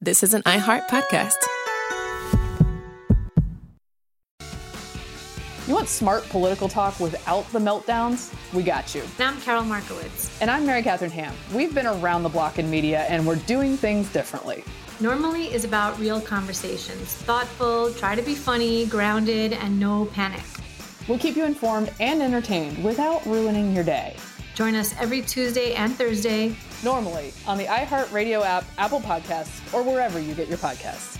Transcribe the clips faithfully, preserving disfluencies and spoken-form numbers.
This is an iHeart podcast. You want smart political talk without the meltdowns? We got you. And I'm Carol Markowitz. And I'm Mary Catherine Ham. We've been around the block in media, and we're doing things differently. Normally is about real conversations. Thoughtful, try to be funny, grounded, and no panic. We'll keep you informed and entertained without ruining your day. Join us every Tuesday and Thursday. Normally on the iHeartRadio app, Apple Podcasts, or wherever you get your podcasts.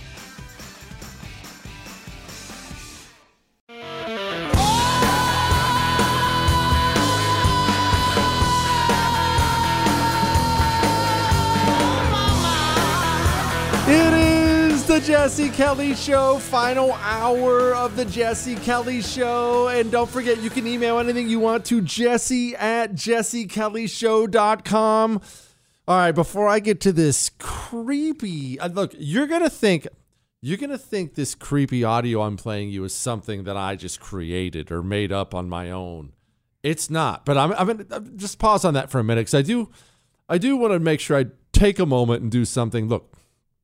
It is the Jesse Kelly Show, final hour of the Jesse Kelly Show. And don't forget, you can email anything you want to Jesse at jesse kelly show dot com. All right, before I get to this creepy, uh, look, you're going to think, you're going to think this creepy audio I'm playing you is something that I just created or made up on my own. It's not, but I'm, I'm going to just pause on that for a minute because I do, I do want to make sure I take a moment and do something. Look,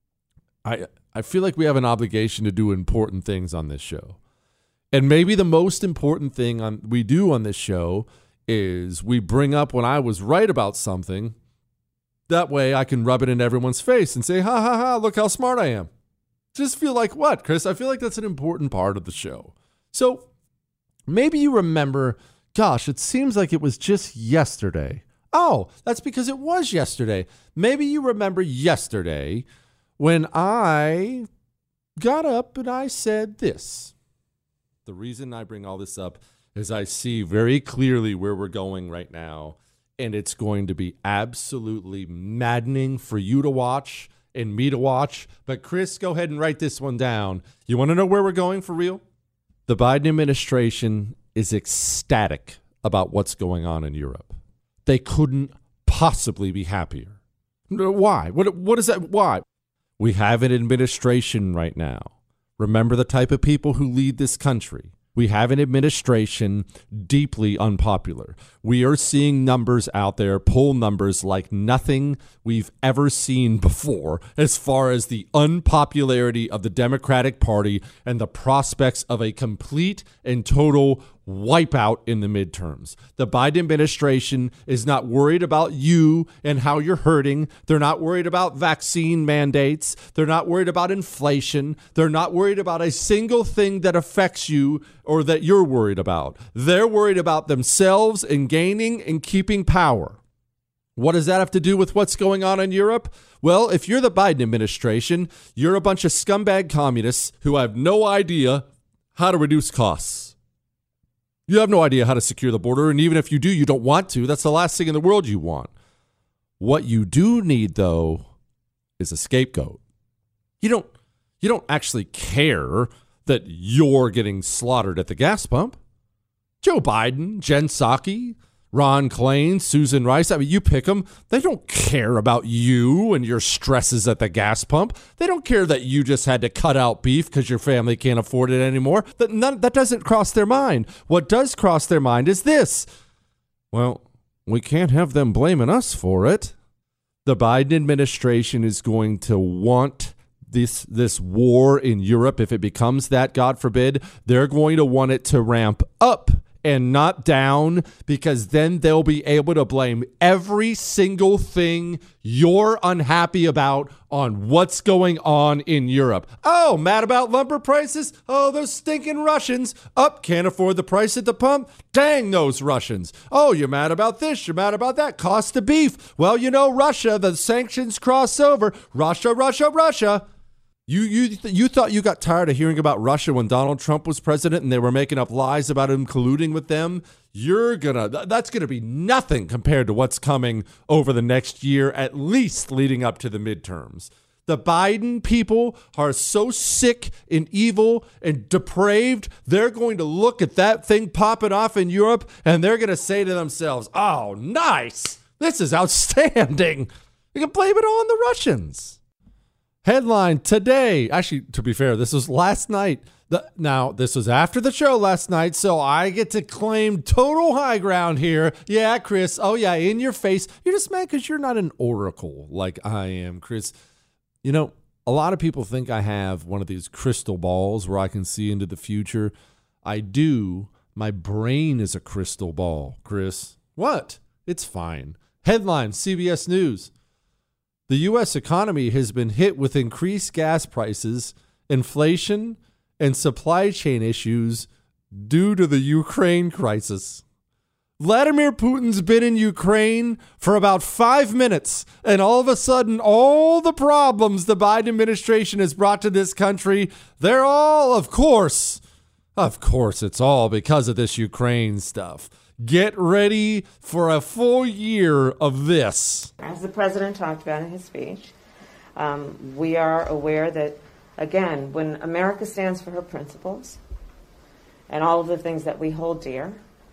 I I feel like we have an obligation to do important things on this show. And maybe the most important thing on, we do on this show is we bring up when I was right about something. That way I can rub it in everyone's face and say, ha, ha, ha, look how smart I am. Just feel like what, Chris? I feel like that's an important part of the show. So maybe you remember, gosh, it seems like it was just yesterday. Oh, that's because it was yesterday. Maybe you remember yesterday when I got up and I said this. The reason I bring all this up is I see very clearly where we're going right now. And it's going to be absolutely maddening for you to watch and me to watch. But Chris, go ahead and write this one down. You want to know where we're going for real? The Biden administration is ecstatic about what's going on in Europe. They couldn't possibly be happier. Why? What, what is that? Why? We have an administration right now. Remember the type of people who lead this country. We have an administration deeply unpopular. We are seeing numbers out there, poll numbers like nothing we've ever seen before as far as the unpopularity of the Democratic Party and the prospects of a complete and total wipeout in the midterms. The Biden administration is not worried about you and how you're hurting. They're not worried about vaccine mandates. They're not worried about inflation. They're not worried about a single thing that affects you or that you're worried about. They're worried about themselves and gaining and keeping power. What does that have to do with what's going on in Europe? Well, if you're the Biden administration, you're a bunch of scumbag communists who have no idea how to reduce costs. You have no idea how to secure the border, and even if you do, you don't want to. That's the last thing in the world you want. What you do need, though, is a scapegoat. You don't, you don't actually care that you're getting slaughtered at the gas pump. Joe Biden, Jen Psaki, Ron Klain, Susan Rice, I mean, you pick them. They don't care about you and your stresses at the gas pump. They don't care that you just had to cut out beef because your family can't afford it anymore. That, none, that doesn't cross their mind. What does cross their mind is this. Well, we can't have them blaming us for it. The Biden administration is going to want this this war in Europe. If it becomes that, God forbid, they're going to want it to ramp up and not down, because then they'll be able to blame every single thing you're unhappy about on what's going on in Europe. Oh, mad about lumber prices? Oh, those stinking Russians. Up, can't afford the price at the pump? Dang those Russians. Oh, you're mad about this, you're mad about that. Cost of beef. Well, you know, Russia, the sanctions cross over. Russia, Russia, Russia. You you th- you thought you got tired of hearing about Russia when Donald Trump was president and they were making up lies about him colluding with them? You're gonna th- that's gonna be nothing compared to what's coming over the next year, at least leading up to the midterms. The Biden people are so sick and evil and depraved, they're going to look at that thing popping off in Europe and they're going to say to themselves, oh, nice. This is outstanding. You can blame it on the Russians. Headline today. Actually, to be fair, this was last night. The, now, this was after the show last night, so I get to claim total high ground here. Yeah, Chris. Oh, yeah, in your face. You're just mad because you're not an oracle like I am, Chris. You know, A lot of people think I have one of these crystal balls where I can see into the future. I do. My brain is a crystal ball, Chris. What? It's fine. Headline, C B S News. The U S economy has been hit with increased gas prices, inflation, and supply chain issues due to the Ukraine crisis. Vladimir Putin's been in Ukraine for about five minutes, and all of a sudden, all the problems the Biden administration has brought to this country, they're all, of course, of course, it's all because of this Ukraine stuff. Get ready for a full year of this. As the president talked about in his speech, um, we are aware that, again, when America stands for her principles and all of the things that we hold dear,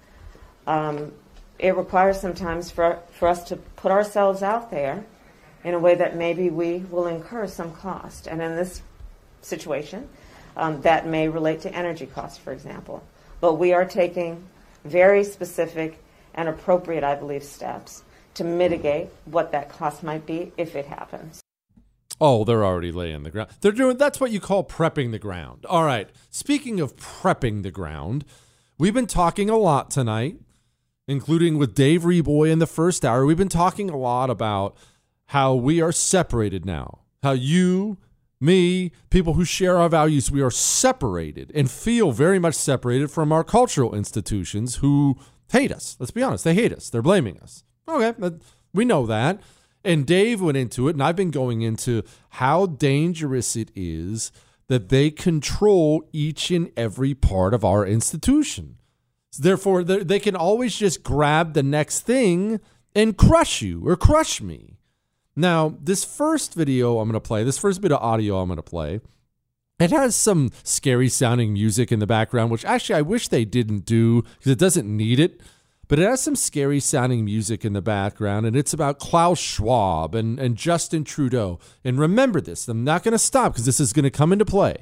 Um, it requires sometimes for, for us to put ourselves out there in a way that maybe we will incur some cost. And in this situation, um, that may relate to energy costs, for example. But we are taking very specific and appropriate, I believe, steps to mitigate what that cost might be if it happens. Oh, they're already laying the ground. They're doing, that's what you call prepping the ground. All right. Speaking of prepping the ground, we've been talking a lot tonight, including with Dave Reboy in the first hour. We've been talking a lot about how we are separated now, how you, me, people who share our values, we are separated and feel very much separated from our cultural institutions who hate us. Let's be honest. They hate us. They're blaming us. Okay, we know that. And Dave went into it, and I've been going into how dangerous it is that they control each and every part of our institution. Therefore, they can always just grab the next thing and crush you or crush me. Now, this first video I'm going to play, this first bit of audio I'm going to play, it has some scary sounding music in the background, which actually I wish they didn't do because it doesn't need it. But it has some scary sounding music in the background, and it's about Klaus Schwab and, and Justin Trudeau. And remember this, I'm not going to stop because this is going to come into play.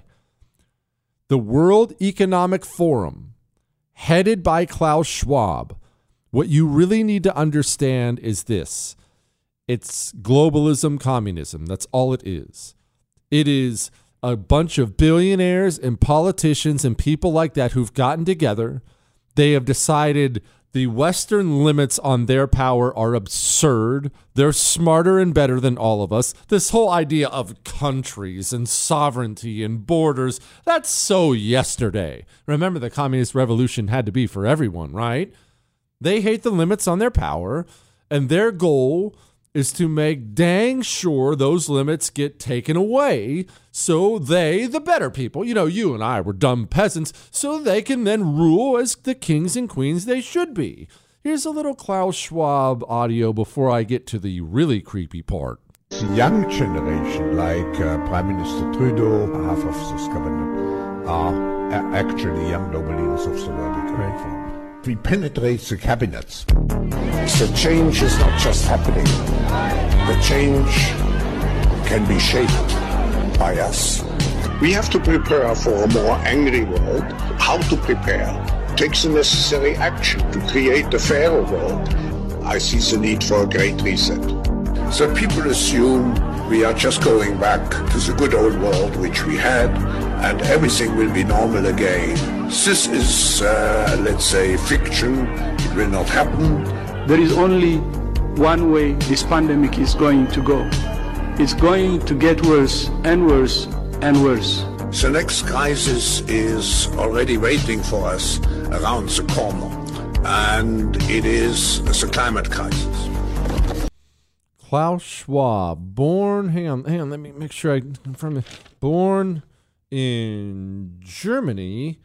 The World Economic Forum, headed by Klaus Schwab, what you really need to understand is this. It's globalism, communism. That's all it is. It is a bunch of billionaires and politicians and people like that who've gotten together. They have decided the Western limits on their power are absurd. They're smarter and better than all of us. This whole idea of countries and sovereignty and borders, that's so yesterday. Remember, the communist revolution had to be for everyone, right? They hate the limits on their power, and their goal is to make dang sure those limits get taken away so they, the better people, you know, you and I were dumb peasants, so they can then rule as the kings and queens they should be. Here's a little Klaus Schwab audio before I get to the really creepy part. The young generation, like uh, Prime Minister Trudeau, half of this government, are uh, actually young noble leaders of the world economic forum. We penetrate the cabinets. The change is not just happening. The change can be shaped by us. We have to prepare for a more angry world. How to prepare? Take the necessary action to create a fairer world. I see the need for a great reset. So people assume we are just going back to the good old world which we had, and everything will be normal again. This is, uh, let's say, fiction. It will not happen. There is only one way this pandemic is going to go. It's going to get worse and worse and worse. The next crisis is already waiting for us around the corner, and it is the climate crisis. Klaus Schwab, born, hang on, hang on, let me make sure I confirm it. Born in Germany,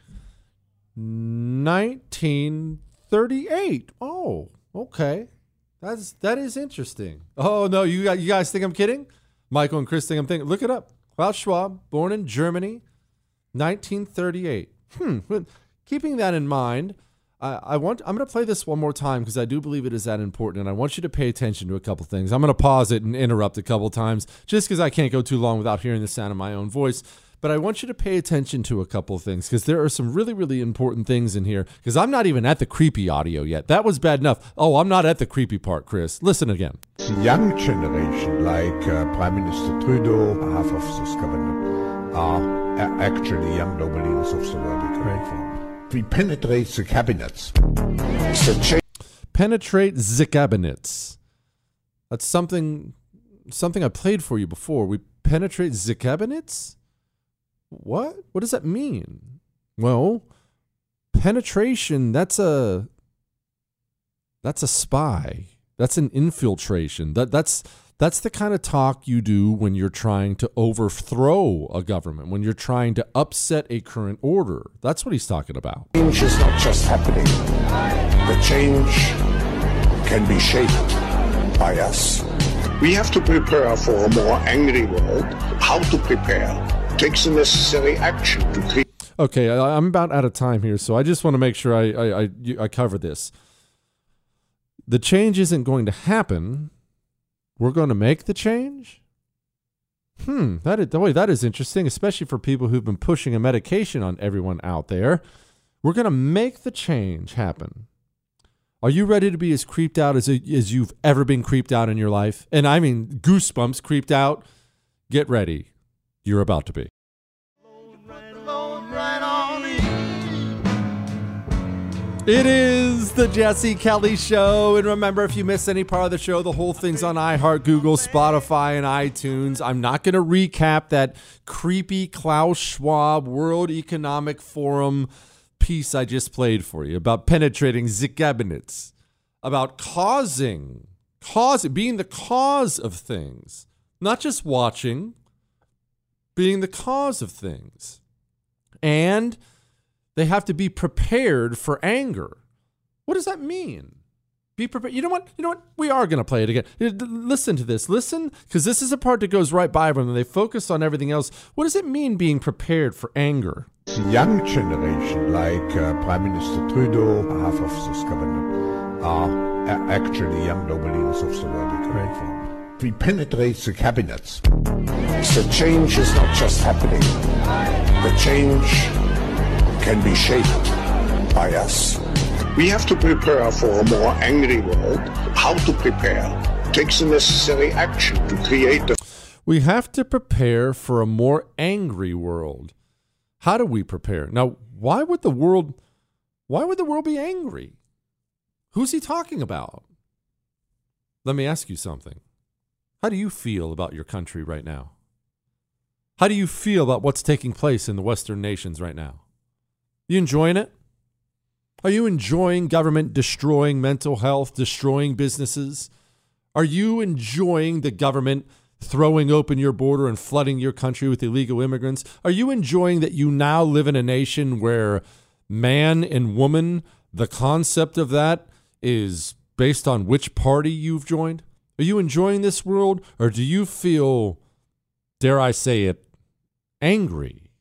nineteen thirty-eight. Oh, okay. That's, that is interesting. Oh, no, you, you guys think I'm kidding? Michael and Chris think I'm thinking. Look it up. Klaus Schwab, born in Germany, nineteen thirty-eight. Hmm. Keeping that in mind, I, I want, I'm going to play this one more time because I do believe it is that important, and I want you to pay attention to a couple things. I'm going to pause it and interrupt a couple times just because I can't go too long without hearing the sound of my own voice. but I want you to pay attention to a couple of things because there are some really, really important things in here because I'm not even at the creepy audio yet. That was bad enough. Oh, I'm not at the creepy part, Chris. Listen again. The young generation, like uh, Prime Minister Trudeau, half of this government, are a- actually young noble leaders of the world we come from. We penetrate the cabinets. The change Penetrate the cabinets. That's something something I played for you before. We penetrate the cabinets? What? What does that mean? Well, penetration, that's a that's a spy. That's an infiltration. That that's that's the kind of talk you do when you're trying to overthrow a government, when you're trying to upset a current order. That's what he's talking about. change is not just happening. The change can be shaped by us. We have to prepare for a more angry world. How to prepare? Take the necessary action to create. Okay, I, I'm about out of time here, so I just want to make sure I, I, I, I cover this. The change isn't going to happen. We're going to make the change? Hmm, that is, boy, that is interesting, especially for people who've been pushing a medication on everyone out there. We're going to make the change happen. Are you ready to be as creeped out as, as you've ever been creeped out in your life? And I mean goosebumps, creeped out. Get ready. You're about to be. It is the Jesse Kelly Show. And remember, if you miss any part of the show, the whole thing's on iHeart, Google, Spotify, and iTunes. I'm not going to recap that creepy Klaus Schwab World Economic Forum piece I just played for you about penetrating the cabinets, about causing, causing, being the cause of things, not just watching, being the cause of things. And they have to be prepared for anger. What does that mean? Be prepared. You know what? You know what? We are going to play it again. Listen to this. Listen, because this is a part that goes right by them and they focus on everything else. What does it mean being prepared for anger? The young generation, like uh, Prime Minister Trudeau, half of this government, are a- actually young noble leaders of the world we come from. We penetrate the cabinets. The change is not just happening. The change can be shaped by us. We have to prepare for a more angry world. How to prepare? Take the necessary action to create the... We have to prepare for a more angry world. How do we prepare? Now, why would the world, why would the world be angry? Who's he talking about? Let me ask you something. How do you feel about your country right now? How do you feel about what's taking place in the Western nations right now? You enjoying it? Are you enjoying government destroying mental health, destroying businesses? Are you enjoying the government throwing open your border and flooding your country with illegal immigrants? Are you enjoying that you now live in a nation where man and woman, the concept of that is based on which party you've joined? Are you enjoying this world, or do you feel, dare I say it, angry?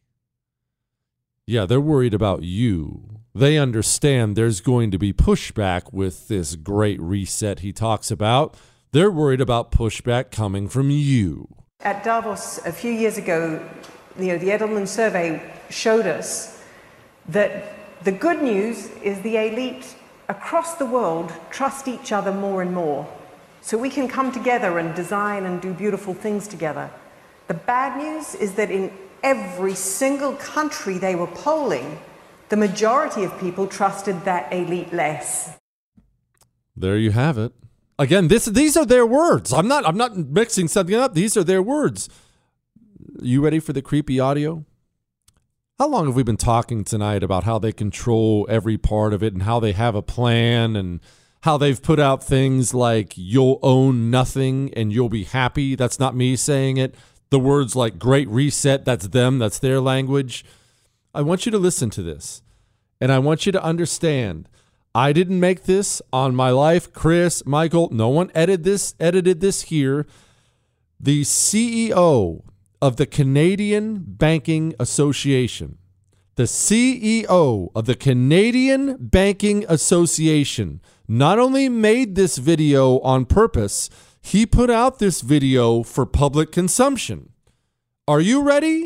Yeah, they're worried about you. They understand there's going to be pushback with this great reset he talks about. They're worried about pushback coming from you. At Davos a few years ago, you know, the Edelman survey showed us that the good news is the elite across the world trust each other more and more. So we can come together and design and do beautiful things together. The bad news is that in every single country they were polling, the majority of people trusted that elite less. There you have it. Again, this these are their words. I'm not I'm not mixing something up. These are their words. You ready for the creepy audio? How long have we been talking tonight about how they control every part of it and how they have a plan and how they've put out things like you'll own nothing and you'll be happy? That's not me saying it. The words like Great Reset, that's them, that's their language. I want you to listen to this, and I want you to understand, I didn't make this on my life. Chris, Michael, no one edited this, edited this here. The C E O of the Canadian Banking Association, the C E O of the Canadian Banking Association not only made this video on purpose, he put out this video for public consumption. Are you ready?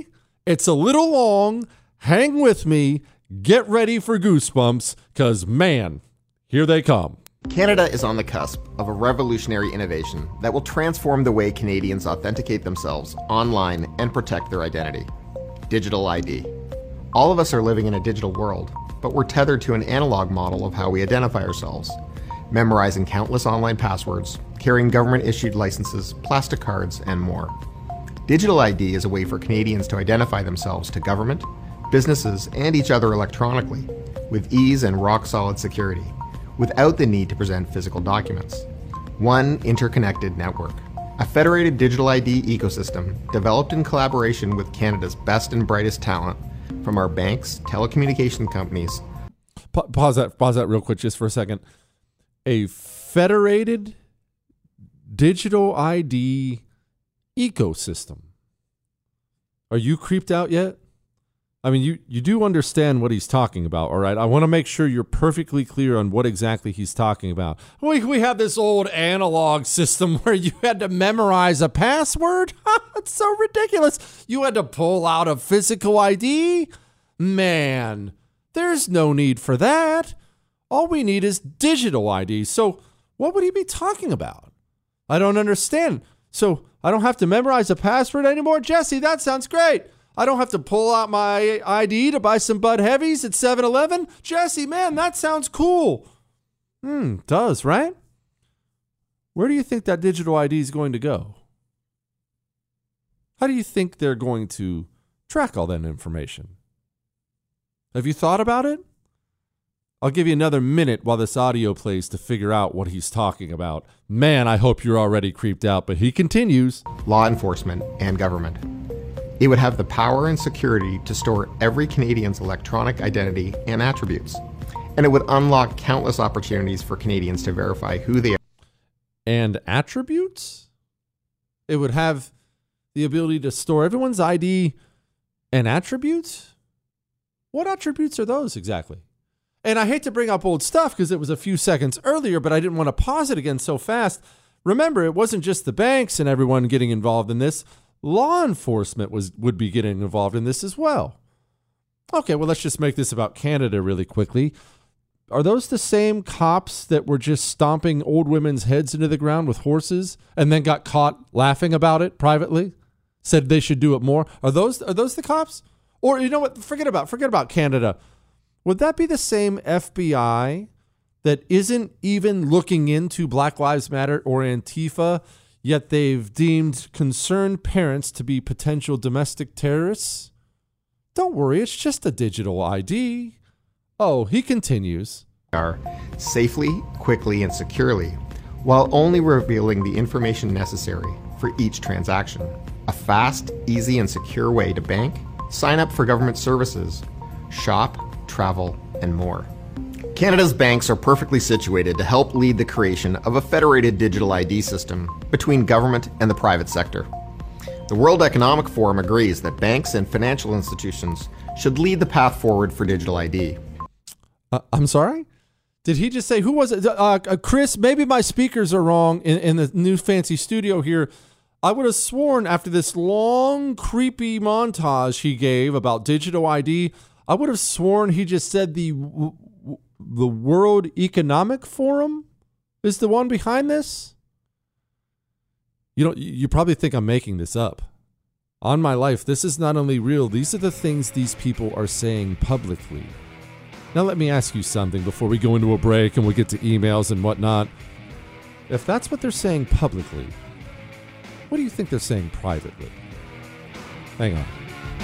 It's a little long. Hang with me. Get ready for goosebumps, because, man, here they come. Canada is on the cusp of a revolutionary innovation that will transform the way Canadians authenticate themselves online and protect their identity. Digital I D. All of us are living in a digital world, but we're tethered to an analog model of how we identify ourselves, memorizing countless online passwords, carrying government-issued licenses, plastic cards, and more. Digital I D is a way for Canadians to identify themselves to government, businesses, and each other electronically, with ease and rock-solid security, without the need to present physical documents. One interconnected network. A federated digital I D ecosystem developed in collaboration with Canada's best and brightest talent from our banks, telecommunication companies. Pa- pause that, pause that real quick just for a second. A federated digital I D ecosystem. Are you creeped out yet? I mean, you, you do understand what he's talking about, all right? I want to make sure you're perfectly clear on what exactly he's talking about. We, we have this old analog system where you had to memorize a password? That's so ridiculous. You had to pull out a physical I D? Man, there's no need for that. All we need is digital I D. So what would he be talking about? I don't understand. So I don't have to memorize a password anymore? Jesse, that sounds great. I don't have to pull out my I D to buy some Bud Heavies at seven eleven? Jesse, man, that sounds cool. Hmm, does, right? Where do you think that digital I D is going to go? How do you think they're going to track all that information? Have you thought about it? I'll give you another minute while this audio plays to figure out what he's talking about. Man, I hope you're already creeped out, but he continues. Law enforcement and government. It would have the power and security to store every Canadian's electronic identity and attributes. And it would unlock countless opportunities for Canadians to verify who they are. And attributes? It would have the ability to store everyone's I D and attributes? What attributes are those exactly? And I hate to bring up old stuff because it was a few seconds earlier, but I didn't want to pause it again so fast. Remember, it wasn't just the banks and everyone getting involved in this. Law enforcement was would be getting involved in this as well. Okay, well, let's just make this about Canada really quickly. Are those the same cops that were just stomping old women's heads into the ground with horses and then got caught laughing about it privately? Said they should do it more? Are those are those the cops? Or you know what? Forget about forget about Canada. Would that be the same F B I that isn't even looking into Black Lives Matter or Antifa, yet they've deemed concerned parents to be potential domestic terrorists? Don't worry, it's just a digital I D. Oh, he continues. Are safely, quickly, and securely, while only revealing the information necessary for each transaction. A fast, easy, and secure way to bank, sign up for government services, shop, travel, and more. Canada's banks are perfectly situated to help lead the creation of a federated digital I D system between government and the private sector. The World Economic Forum agrees that banks and financial institutions should lead the path forward for digital I D. Uh, I'm sorry? Did he just say, who was it? Uh, uh, Chris, maybe my speakers are wrong in, in the new fancy studio here. I would have sworn after this long, creepy montage he gave about digital I D, I would have sworn he just said the the World Economic Forum is the one behind this. You know, you probably think I'm making this up. On my life, this is not only real, these are the things these people are saying publicly. Now let me ask you something before we go into a break and we get to emails and whatnot. If that's what they're saying publicly, what do you think they're saying privately? Hang on.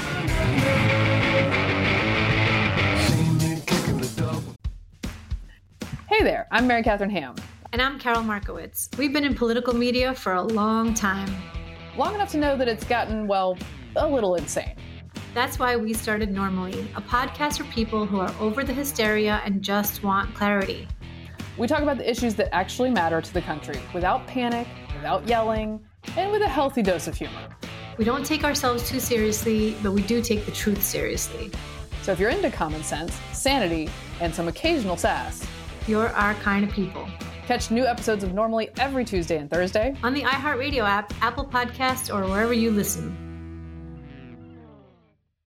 Hey there, I'm Mary Catherine Ham. And I'm Carol Markowitz. We've been in political media for a long time. Long enough to know that it's gotten, well, a little insane. That's why we started Normally, a podcast for people who are over the hysteria and just want clarity. We talk about the issues that actually matter to the country, without panic, without yelling, and with a healthy dose of humor. We don't take ourselves too seriously, but we do take the truth seriously. So if you're into common sense, sanity, and some occasional sass, you're our kind of people. Catch new episodes of Normally every Tuesday and Thursday on the iHeartRadio app, Apple Podcasts, or wherever you listen.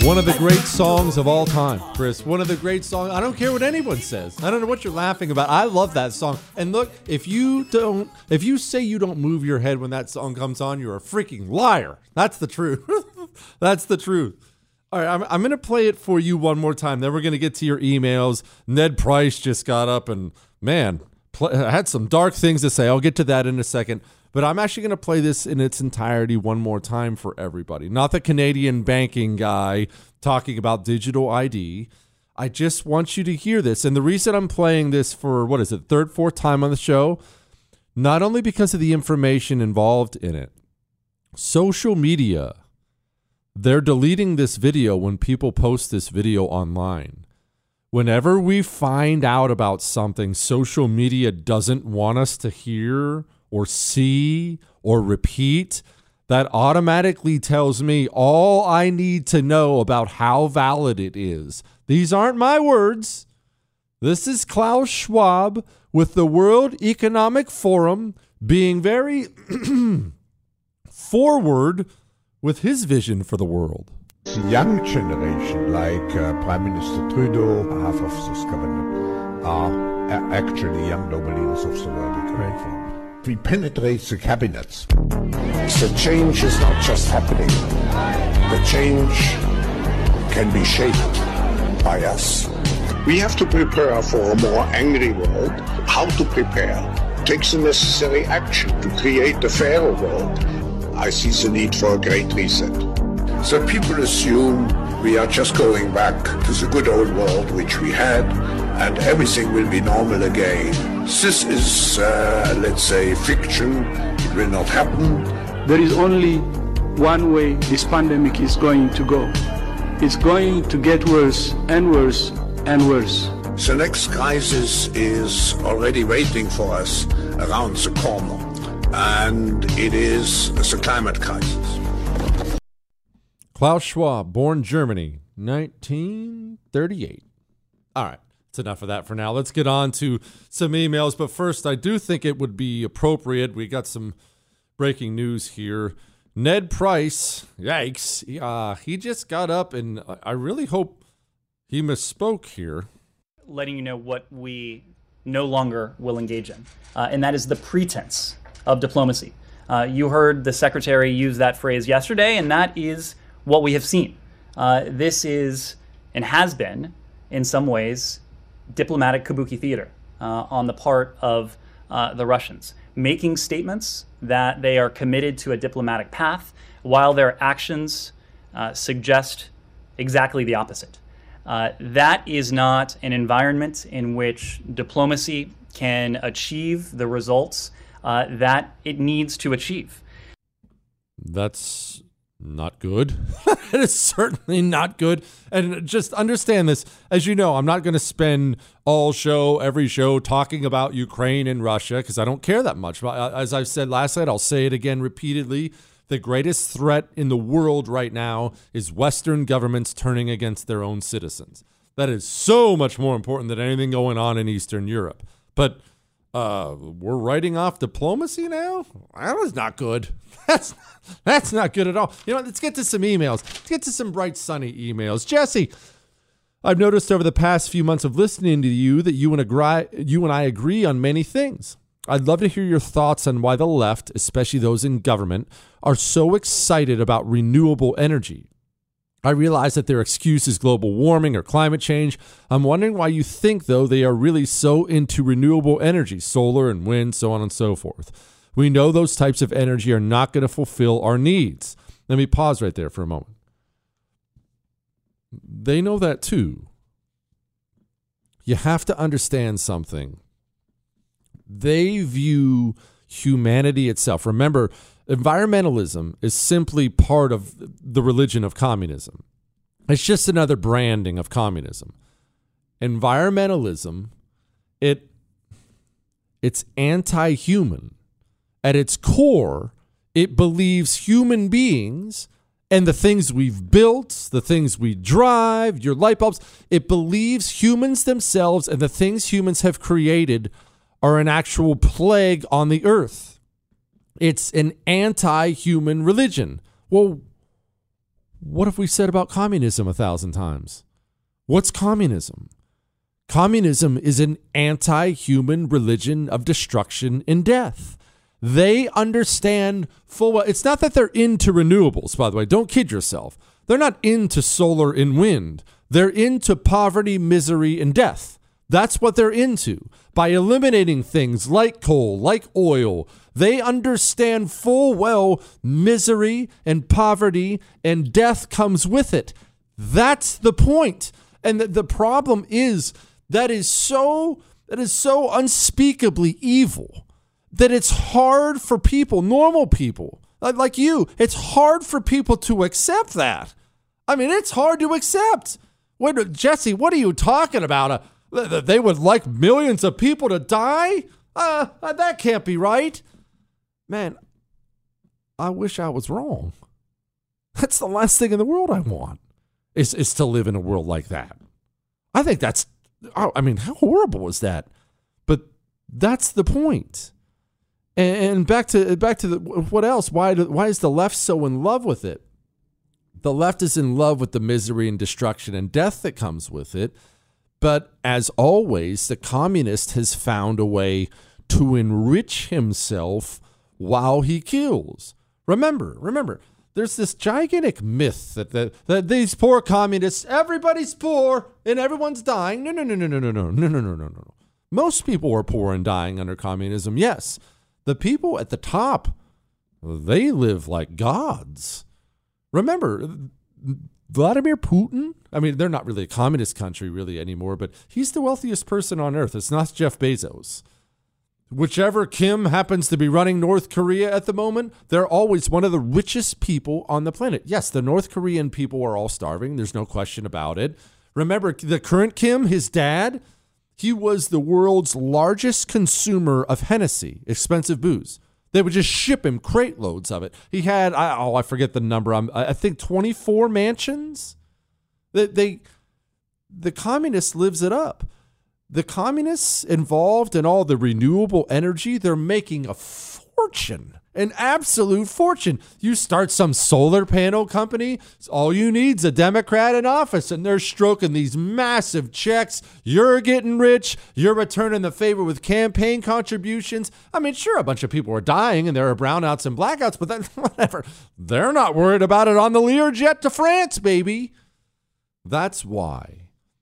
One of the great songs of all time, Chris. One of the great songs. I don't care what anyone says. I don't know what you're laughing about. I love that song. And look, if you don't, if you say you don't move your head when that song comes on, you're a freaking liar. That's the truth. That's the truth. All right, I'm, I'm going to play it for you one more time. Then we're going to get to your emails. Ned Price just got up and, man, play, had some dark things to say. I'll get to that in a second. But I'm actually going to play this in its entirety one more time for everybody. Not the Canadian banking guy talking about digital I D. I just want you to hear this. And the reason I'm playing this for, what is it, third, fourth time on the show, not only because of the information involved in it, social media, they're deleting this video when people post this video online. Whenever we find out about something social media doesn't want us to hear or see or repeat, that automatically tells me all I need to know about how valid it is. These aren't my words. This is Klaus Schwab with the World Economic Forum being very forward with his vision for the world. The young generation, like uh, Prime Minister Trudeau, half of this government, are uh, actually young noble leaders of the World Economic Forum. We penetrate the cabinets. The change is not just happening. The change can be shaped by us. We have to prepare for a more angry world. How to prepare? Take the necessary action to create a fairer world. I see the need for a great reset. So people assume we are just going back to the good old world which we had, and everything will be normal again. This is, uh, let's say, fiction. It will not happen. There is only one way this pandemic is going to go. It's going to get worse and worse and worse. The next crisis is already waiting for us around the corner, and it is the climate crisis. Klaus Schwab, born Germany, nineteen thirty-eight. All right, that's enough of that for now. Let's get on to some emails. But first, I do think it would be appropriate. We got some breaking news here. Ned Price, yikes, he, uh, he just got up, and I really hope he misspoke here. Letting you know what we no longer will engage in, uh, and that is the pretense of diplomacy. Uh, you heard the secretary use that phrase yesterday, and that is what we have seen. Uh, this is, and has been, in some ways, diplomatic kabuki theater uh, on the part of uh, the Russians, making statements that they are committed to a diplomatic path while their actions uh, suggest exactly the opposite. Uh, that is not an environment in which diplomacy can achieve the results uh, that it needs to achieve. That's not good. It is certainly not good. And just understand this. As you know, I'm not going to spend all show, every show, talking about Ukraine and Russia because I don't care that much. As I've said last night, I'll say it again repeatedly. The greatest threat in the world right now is Western governments turning against their own citizens. That is so much more important than anything going on in Eastern Europe. But uh, we're writing off diplomacy now? That was not good. That's that's not good at all. You know, let's get to some emails. Let's get to some bright, sunny emails. Jesse, I've noticed over the past few months of listening to you that you and, agree, you and I agree on many things. I'd love to hear your thoughts on why the left, especially those in government, are so excited about renewable energy. I realize that their excuse is global warming or climate change. I'm wondering why you think, though, they are really so into renewable energy, solar and wind, so on and so forth. We know those types of energy are not going to fulfill our needs. Let me pause right there for a moment. They know that too. You have to understand something. They view humanity itself. Remember, environmentalism is simply part of the religion of communism. It's just another branding of communism. Environmentalism, it it's anti-human. At its core, it believes human beings and the things we've built, the things we drive, your light bulbs, it believes humans themselves and the things humans have created are an actual plague on the earth. It's an anti-human religion. Well, What have we said about communism a thousand times? What's communism? Communism is an anti-human religion of destruction and death. They understand full well. It's not that they're into renewables, by the way. Don't kid yourself. They're not into solar and wind. They're into poverty, misery, and death. That's what they're into. By eliminating things like coal, like oil, they understand full well misery and poverty and death comes with it. That's the point. And the, the problem is that is so that is so unspeakably evil that it's hard for people, normal people like you, it's hard for people to accept that. I mean, it's hard to accept. Wait, Jesse, what are you talking about? Uh, they would like millions of people to die? Uh, that can't be right. Man, I wish I was wrong. That's the last thing in the world I want, is, is to live in a world like that. I think that's, I mean, how horrible is that? But that's the point. And back to back to the, what else? Why do, why is the left so in love with it? The left is in love with the misery and destruction and death that comes with it. But as always, the communist has found a way to enrich himself while he kills. Remember, remember, there's this gigantic myth that, that, that these poor communists, everybody's poor and everyone's dying. No, no, no, no, no, no, no, no, no, no, no, no. Most people are poor and dying under communism, yes. The people at the top, they live like gods. Remember, Vladimir Putin, I mean, they're not really a communist country really anymore, but he's the wealthiest person on earth. It's not Jeff Bezos. Whichever Kim happens to be running North Korea at the moment, they're always one of the richest people on the planet. Yes, the North Korean people are all starving. There's no question about it. Remember, the current Kim, his dad, he was the world's largest consumer of Hennessy, expensive booze. They would just ship him crate loads of it. He had, oh, I forget the number. I'm, I think twenty-four mansions. They, they, the communist lives it up. The communists involved in all the renewable energy, they're making a fortune, an absolute fortune. You start some solar panel company, all you need is a Democrat in office, and they're stroking these massive checks. You're getting rich. You're returning the favor with campaign contributions. I mean, sure, a bunch of people are dying, and there are brownouts and blackouts, but then whatever. They're not worried about it on the Learjet to France, baby. That's why.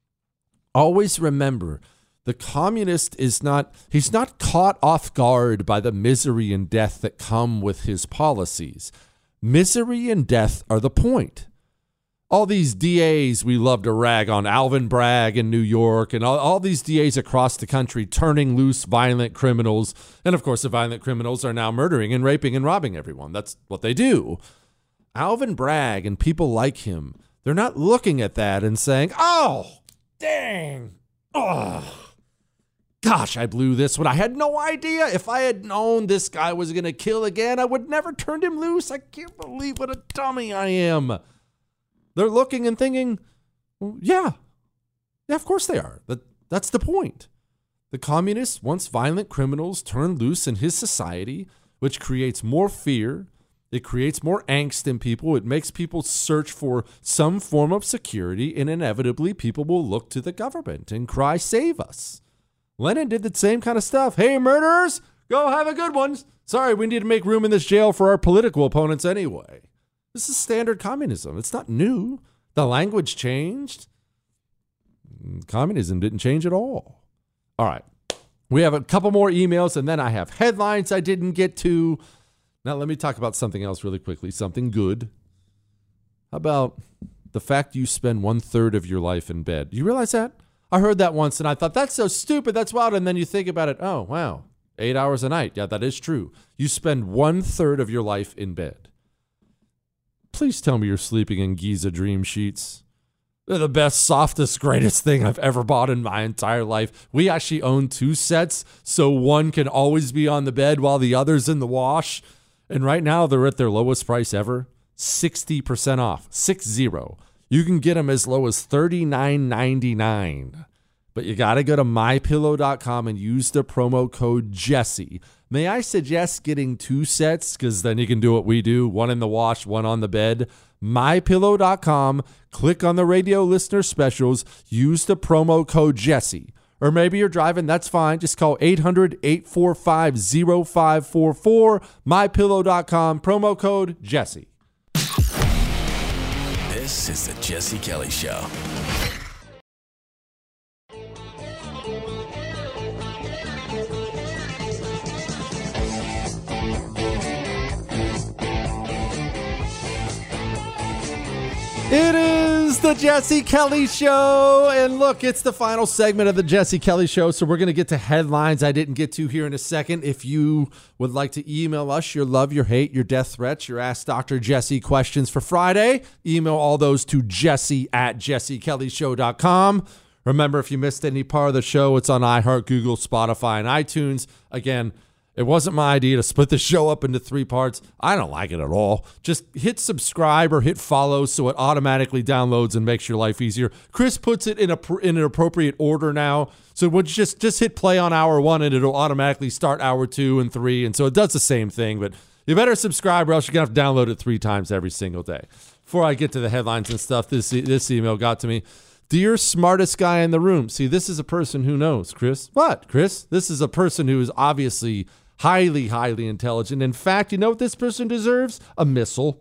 Always remember, the communist is not, he's not caught off guard by the misery and death that come with his policies. Misery and death are the point. All these D As we love to rag on, Alvin Bragg in New York, and all, all these D As across the country turning loose violent criminals. And of course, the violent criminals are now murdering and raping and robbing everyone. That's what they do. Alvin Bragg and people like him, they're not looking at that and saying, oh, dang, oh. Gosh, I blew this one. I had no idea. If I had known this guy was going to kill again, I would never turned him loose. I can't believe what a dummy I am. They're looking and thinking, well, yeah, yeah, of course they are. That, that's the point. The communist wants violent criminals turned loose in his society, which creates more fear. It creates more angst in people. It makes people search for some form of security, and inevitably people will look to the government and cry, save us. Lenin did the same kind of stuff. Hey, murderers, go have a good one. Sorry, we need to make room in this jail for our political opponents anyway. This is standard communism. It's not new. The language changed. Communism didn't change at all. All right. We have a couple more emails, and then I have headlines I didn't get to. Now, let me talk about something else really quickly, something good. How about the fact you spend one third of your life in bed? You realize that? I heard that once and I thought, that's so stupid, that's wild. And then you think about it, oh, wow, eight hours a night. Yeah, that is true. You spend one third of your life in bed. Please tell me you're sleeping in Giza Dream Sheets. They're the best, softest, greatest thing I've ever bought in my entire life. We actually own two sets, so one can always be on the bed while the other's in the wash. And right now, they're at their lowest price ever, sixty percent off, six zero. You can get them as low as thirty-nine ninety-nine. But you got to go to my pillow dot com and use the promo code Jesse. May I suggest getting two sets? Because then you can do what we do, one in the wash, one on the bed. my pillow dot com, click on the radio listener specials, use the promo code Jesse. Or maybe you're driving, that's fine. Just call eight hundred, eight four five, zero five four four, my pillow dot com, promo code Jesse. This is the Jesse Kelly Show. It is the Jesse Kelly Show, and look, it's the final segment of the Jesse Kelly Show, so we're going to get to headlines I didn't get to here in a second. If you would like to email us your love, your hate, your death threats, your Ask Doctor Jesse questions for Friday, email all those to jesse at jesse kelly show dot com. Remember, if you missed any part of the show, it's on iHeart, Google, Spotify, and iTunes. Again, it wasn't my idea to split the show up into three parts. I don't like it at all. Just hit subscribe or hit follow so it automatically downloads and makes your life easier. Chris puts it in a in an appropriate order now. So we'll just, just hit play on hour one and it'll automatically start hour two and three. And so it does the same thing. But you better subscribe or else you're going to have to download it three times every single day. Before I get to the headlines and stuff, this this email got to me. Dear smartest guy in the room. See, this is a person who knows, Chris. What, Chris? This is a person who is obviously highly, highly intelligent. In fact, you know what this person deserves? A missile.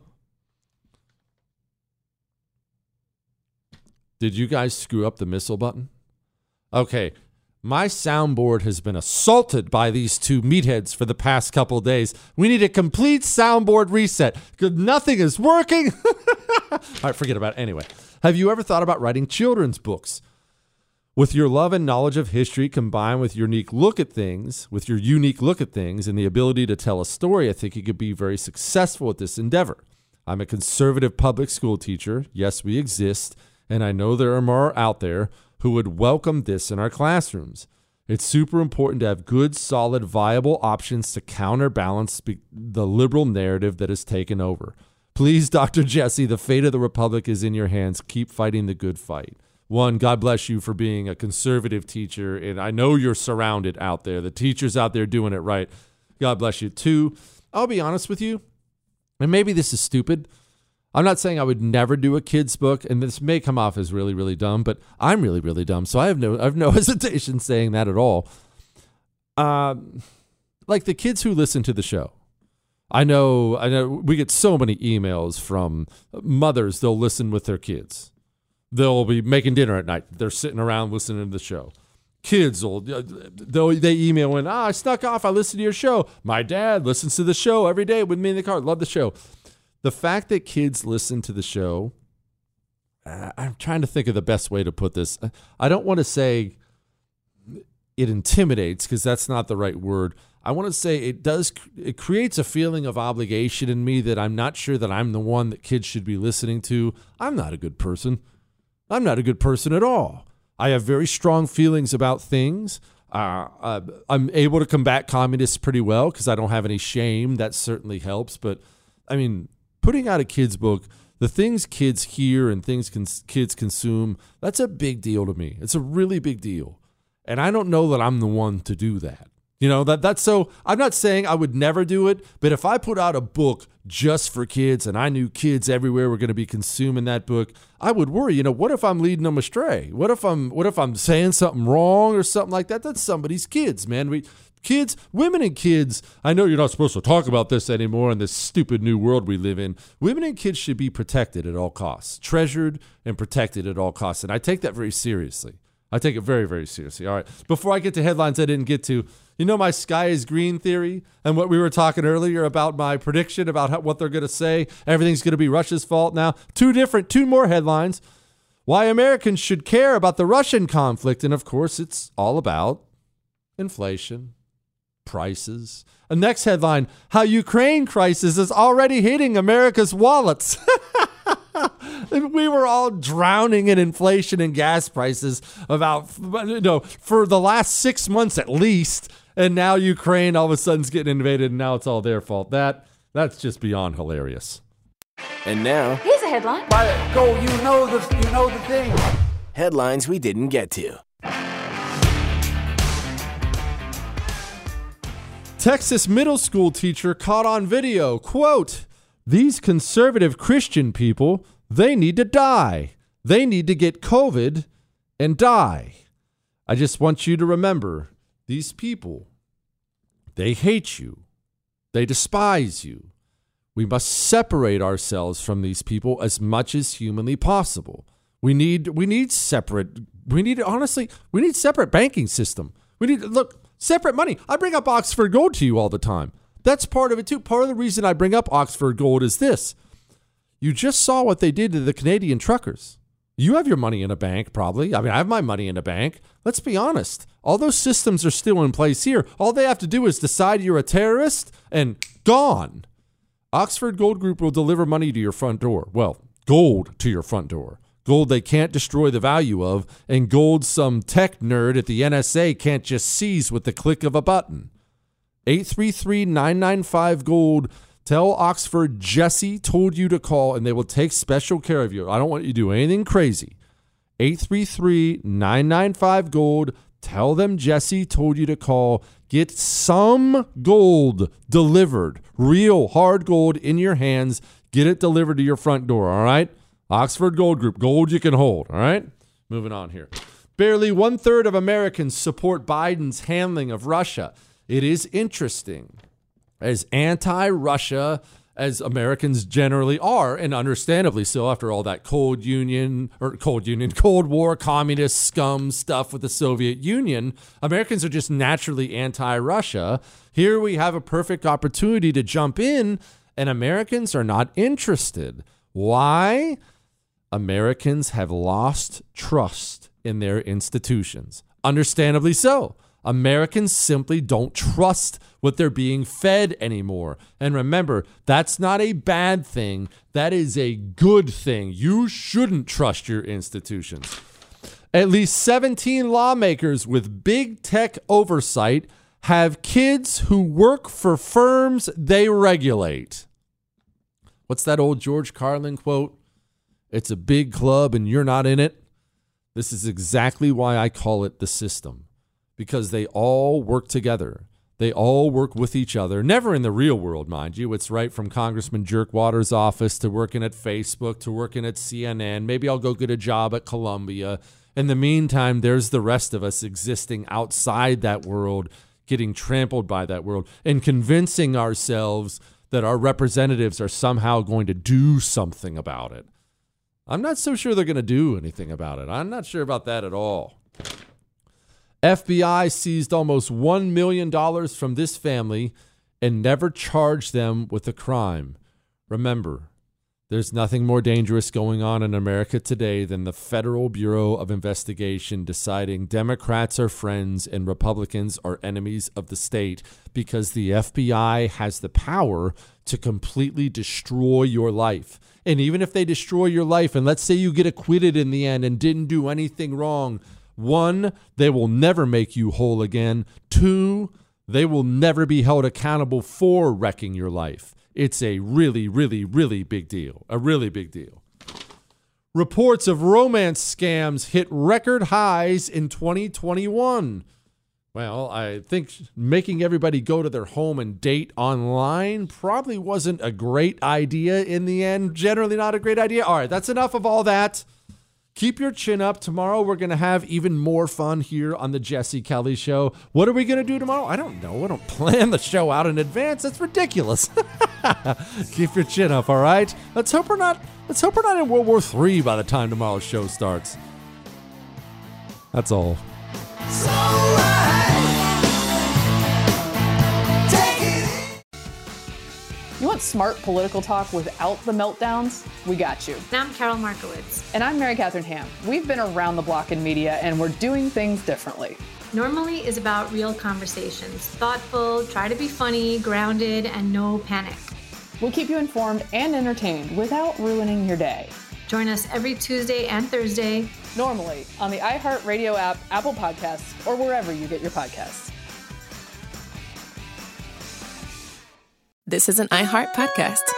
Did you guys screw up the missile button? Okay, my soundboard has been assaulted by these two meatheads for the past couple of days. We need a complete soundboard reset because nothing is working. All right, forget about it. Anyway, have you ever thought about writing children's books? With your love and knowledge of history combined with your unique look at things, with your unique look at things and the ability to tell a story, I think you could be very successful at this endeavor. I'm a conservative public school teacher. Yes, we exist, and I know there are more out there who would welcome this in our classrooms. It's super important to have good, solid, viable options to counterbalance the liberal narrative that has taken over. Please, Doctor Jesse, the fate of the republic is in your hands. Keep fighting the good fight. One, God bless you for being a conservative teacher, and I know you're surrounded out there. The teachers out there doing it right. God bless you. Two, I'll be honest with you, and maybe this is stupid. I'm not saying I would never do a kid's book, and this may come off as really, really dumb, but I'm really, really dumb, so I have no, I have no hesitation saying that at all. Um, like the kids who listen to the show. I know, I know we get so many emails from mothers. They'll listen with their kids. They'll be making dinner at night. They're sitting around listening to the show. Kids will, they'll, they email in, ah, I snuck off. I listened to your show. My dad listens to the show every day with me in the car. Love the show. The fact that kids listen to the show, uh, I'm trying to think of the best way to put this. I don't want to say it intimidates because that's not the right word. I want to say it does, it creates a feeling of obligation in me that I'm not sure that I'm the one that kids should be listening to. I'm not a good person. I'm not a good person at all. I have very strong feelings about things. Uh, uh, I'm able to combat communists pretty well because I don't have any shame. That certainly helps. But, I mean, putting out a kid's book, the things kids hear and things cons- kids consume, that's a big deal to me. It's a really big deal. And I don't know that I'm the one to do that. You know, that that's so, I'm not saying I would never do it, but if I put out a book just for kids and I knew kids everywhere were going to be consuming that book, I would worry, you know, what if I'm leading them astray? What if I'm, what if I'm saying something wrong or something like that? That's somebody's kids, man. We, kids, women and kids, I know you're not supposed to talk about this anymore in this stupid new world we live in. Women and kids should be protected at all costs, treasured and protected at all costs. And I take that very seriously. I take it very, very seriously. All right. Before I get to headlines I didn't get to, you know my sky is green theory and what we were talking earlier about my prediction about how, what they're going to say. Everything's going to be Russia's fault now. Two different, two more headlines. Why Americans should care about the Russian conflict. And of course, it's all about inflation, prices. A next headline, how Ukraine crisis is already hitting America's wallets. We were all drowning in inflation and gas prices about, you know, for the last six months at least. And now Ukraine all of a sudden is getting invaded and now it's all their fault. That That's just beyond hilarious. And now, here's a headline. By go, you know the you know the thing. Headlines we didn't get to. Texas middle school teacher caught on video, quote, These conservative Christian people, they need to die. They need to get COVID and die. I just want you to remember, these people, they hate you. They despise you. We must separate ourselves from these people as much as humanly possible. We need we need separate, we need, honestly, we need separate banking system. We need, look, separate money. I bring up Oxford Gold to you all the time. That's part of it too. Part of the reason I bring up Oxford Gold is this. You just saw what they did to the Canadian truckers. You have your money in a bank, probably. I mean, I have my money in a bank. Let's be honest. All those systems are still in place here. All they have to do is decide you're a terrorist and gone. Oxford Gold Group will deliver money to your front door. Well, gold to your front door. Gold they can't destroy the value of, and gold some tech nerd at the N S A can't just seize with the click of a button. eight three three, nine nine five, gold. Tell Oxford Jesse told you to call, and they will take special care of you. I don't want you to do anything crazy. eight three three, nine nine five, gold. Tell them Jesse told you to call. Get some gold delivered. Real hard gold in your hands. Get it delivered to your front door, all right? Oxford Gold Group. Gold you can hold, all right? Moving on here. Barely one-third of Americans support Biden's handling of Russia. It is interesting. As anti-Russia as Americans generally are, and understandably so after all that Cold Union, or Cold Union, Cold War, communist scum stuff with the Soviet Union, Americans are just naturally anti-Russia. Here we have a perfect opportunity to jump in, and Americans are not interested. Why? Americans have lost trust in their institutions. Understandably so. Americans simply don't trust what they're being fed anymore. And remember, that's not a bad thing. That is a good thing. You shouldn't trust your institutions. At least seventeen lawmakers with big tech oversight have kids who work for firms they regulate. What's that old George Carlin quote? It's a big club and you're not in it. This is exactly why I call it the system. Because they all work together. They all work with each other. Never in the real world, mind you. It's right from Congressman Jerkwater's office to working at Facebook to working at C N N. Maybe I'll go get a job at Columbia. In the meantime, there's the rest of us existing outside that world, getting trampled by that world, and convincing ourselves that our representatives are somehow going to do something about it. I'm not so sure they're going to do anything about it. I'm not sure about that at all. F B I seized almost one million dollars from this family and never charged them with a crime. Remember, there's nothing more dangerous going on in America today than the Federal Bureau of Investigation deciding Democrats are friends and Republicans are enemies of the state, because the F B I has the power to completely destroy your life. And even if they destroy your life, and let's say you get acquitted in the end and didn't do anything wrong, one, they will never make you whole again. Two, they will never be held accountable for wrecking your life. It's a really, really, really big deal. A really big deal. Reports of romance scams hit record highs in twenty twenty-one. Well, I think making everybody go to their home and date online probably wasn't a great idea in the end. Generally not a great idea. All right, that's enough of all that. Keep your chin up. Tomorrow we're going to have even more fun here on the Jesse Kelly Show. What are we going to do tomorrow? I don't know. I don't plan the show out in advance. That's ridiculous. Keep your chin up, all right? Let's hope we're not let's hope we're not in World War Three by the time tomorrow's show starts. That's all. So right. You want smart political talk without the meltdowns? We got you. And I'm Carol Markowitz. And I'm Mary Catherine Ham. We've been around the block in media, and we're doing things differently. Normally is about real conversations. Thoughtful, try to be funny, grounded, and no panic. We'll keep you informed and entertained without ruining your day. Join us every Tuesday and Thursday. Normally on the iHeartRadio app, Apple Podcasts, or wherever you get your podcasts. This is an iHeart podcast.